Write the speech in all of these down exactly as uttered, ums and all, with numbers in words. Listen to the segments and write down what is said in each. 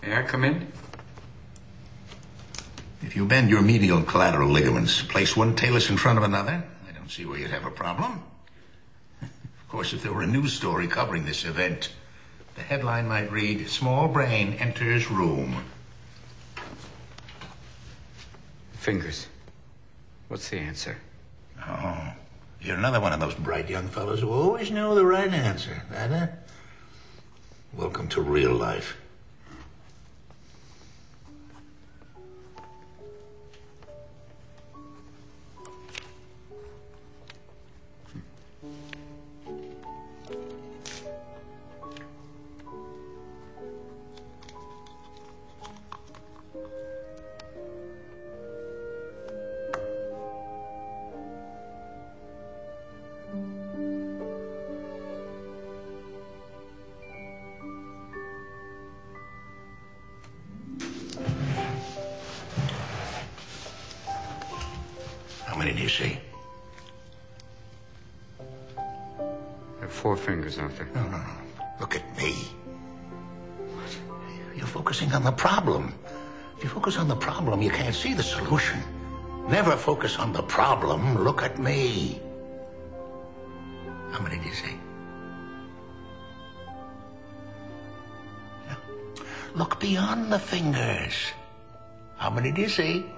May I come in? If you bend your medial collateral ligaments, place one talus in front of another, I don't see where you'd have a problem. Of course, if there were a news story covering this event, the headline might read, "Small Brain Enters Room." Fingers. What's the answer? Oh, you're another one of those bright young fellows who always know the right answer, huh? Welcome to real life. How many do you see? I have four fingers, Arthur. No, no, no. Look at me. You're focusing on the problem. If you focus on the problem, you can't see the solution. Never focus on the problem. Look at me. How many do you see? Look beyond the fingers. How many do you see?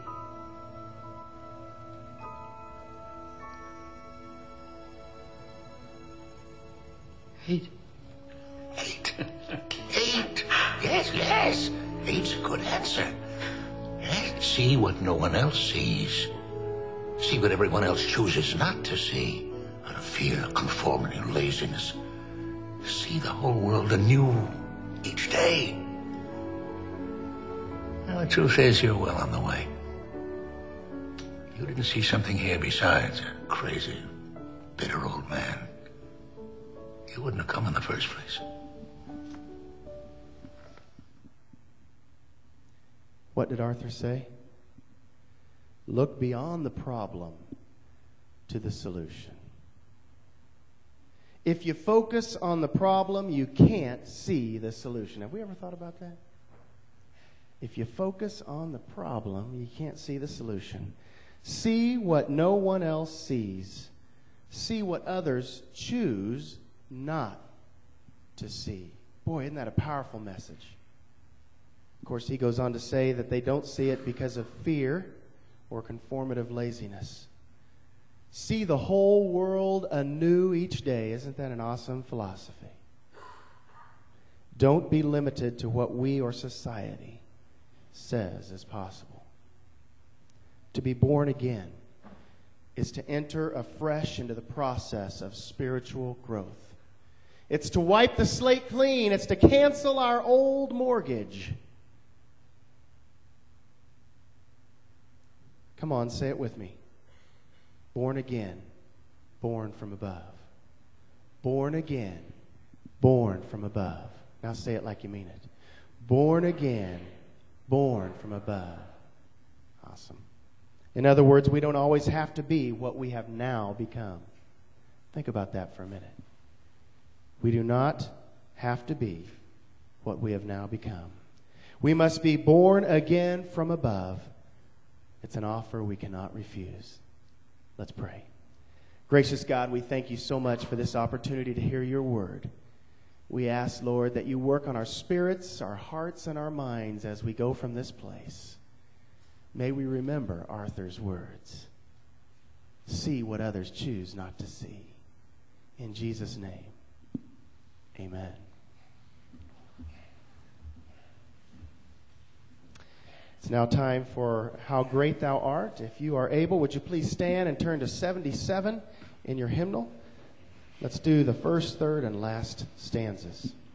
Eight. Eight. Eight. Yes, yes. Eight's a good answer. Yes. See what no one else sees. See what everyone else chooses not to see. Out of fear, conformity, laziness. See the whole world anew each day. Well, the truth is, you're well on the way. You didn't see something here besides a crazy, bitter old man. You wouldn't have come in the first place. What did Arthur say? Look beyond the problem to the solution. If you focus on the problem, you can't see the solution. Have we ever thought about that? If you focus on the problem, you can't see the solution. See what no one else sees. See what others choose not to see. Boy, isn't that a powerful message? Of course, he goes on to say that they don't see it because of fear or conformative laziness. See the whole world anew each day. Isn't that an awesome philosophy? Don't be limited to what we or society says is possible. To be born again is to enter afresh into the process of spiritual growth. It's to wipe the slate clean. It's to cancel our old mortgage. Come on, say it with me. Born again, born from above. Born again, born from above. Now say it like you mean it. Born again, born from above. Awesome. In other words, we don't always have to be what we have now become. Think about that for a minute. We do not have to be what we have now become. We must be born again from above. It's an offer we cannot refuse. Let's pray. Gracious God, we thank you so much for this opportunity to hear your word. We ask, Lord, that you work on our spirits, our hearts, and our minds as we go from this place. May we remember Arthur's words. See what others choose not to see. In Jesus' name. Amen. It's now time for How Great Thou Art. If you are able, would you please stand and turn to seventy-seven in your hymnal? Let's do the first, third, and last stanzas.